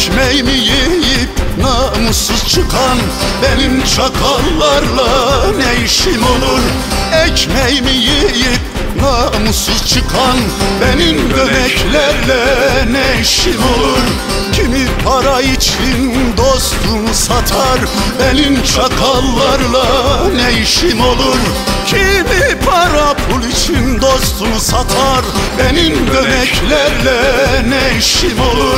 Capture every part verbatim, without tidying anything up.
Ekmeğimi yiyip namussuz çıkan benim çakallarla ne işim olur? Ekmeğimi yiyip namussuz çıkan benim bebeklerle ne işim olur? Kimi para için dostunu satar benim çakallarla ne işim olur? Kimi para pul için dostunu satar benim bebeklerle ne işim olur?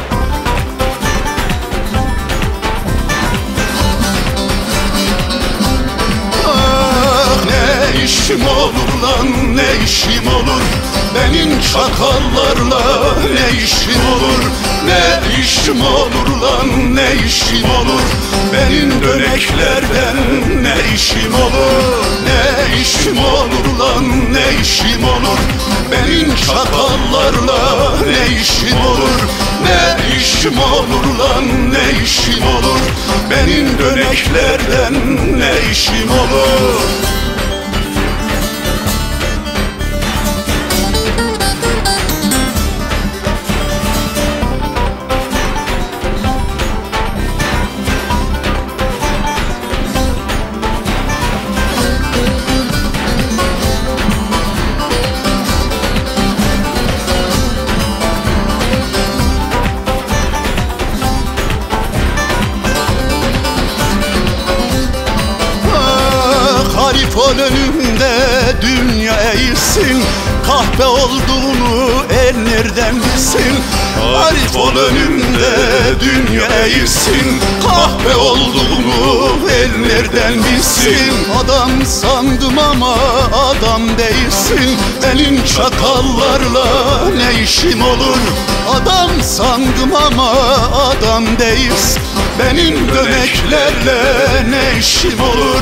Ne işim olur lan, ne işim olur? Benim çakallarla ne işim olur? Ne işim olur lan, ne işim olur? Benim döneklerden ne işim olur? Ne işim olur lan, ne işim olur? Benim çakallarla ne işim olur? Ne işim olur lan, ne işim olur? Benim döneklerden ne işim olur? Harifon önünde dünya eğilsin, kahpe olduğunu el nereden bilsin? Harifon önünde dünya eğilsin, kahpe olduğunu el nereden bilsin? Adam sandım ama adam değilsin, benim çakallarla ne işim olur? Adam sandım ama adam değilsin, benim döneklerle ne işim olur?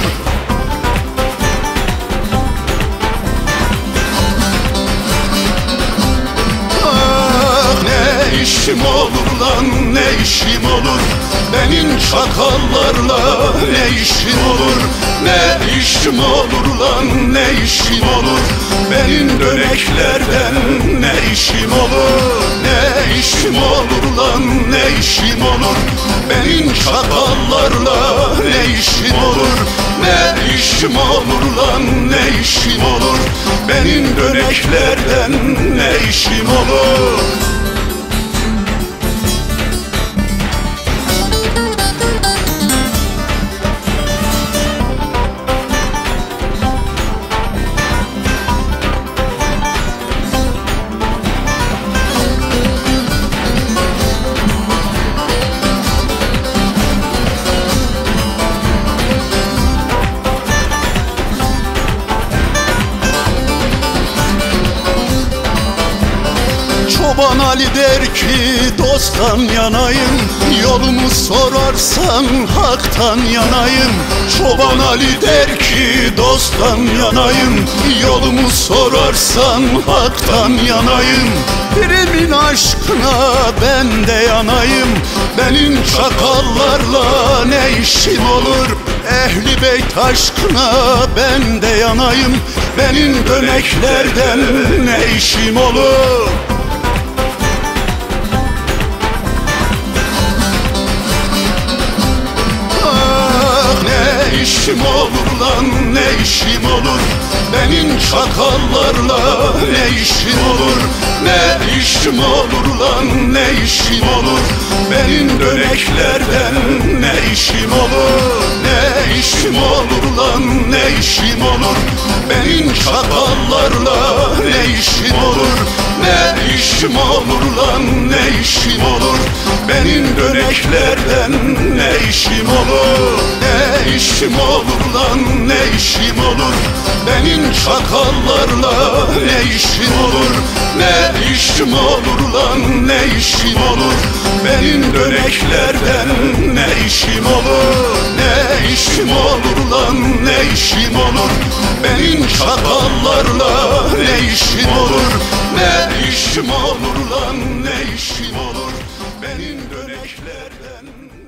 Ne işim olur lan, ne işim olur? Benim çakallarla ne işim olur? Ne işim olur lan, ne işim olur? Benim döneklerden ne işim olur? Ne işim olur lan, ne işim olur? Benim çakallarla ne işim olur? Ne işim olur lan, ne işim olur? Benim döneklerden ne işim olur? Çoban Ali der ki dosttan yanayım, yolumu sorarsan haktan yanayım. Çoban Ali der ki dosttan yanayım, yolumu sorarsan haktan yanayım. Birimin aşkına ben de yanayım, benim çakallarla ne işim olur? Ehli Beyt aşkına ben de yanayım, benim döneklerden ne işim olur? Ne işim olur lan, ne işim olur? Benim çakallarla ne işim olur? Ne işim olur lan, ne işim olur? Benim döneklerden ne işim olur? Ne işim olur lan, ne işim olur? Benim çakallarla ne işim olur? Ne işim olur lan, ne işim olur? Benim döneklerden ne işim olur? Ne işim olur lan, ne işim olur? Benim çakallarla ne işim olur? Ne işim olur lan, ne işim olur? Benim döneklerden ne işim olur? Ne işim olur lan, ne işim olur? Benim çakallarla ne işim olur? Ne işim olur lan, ne işim olur? Benim döneklerden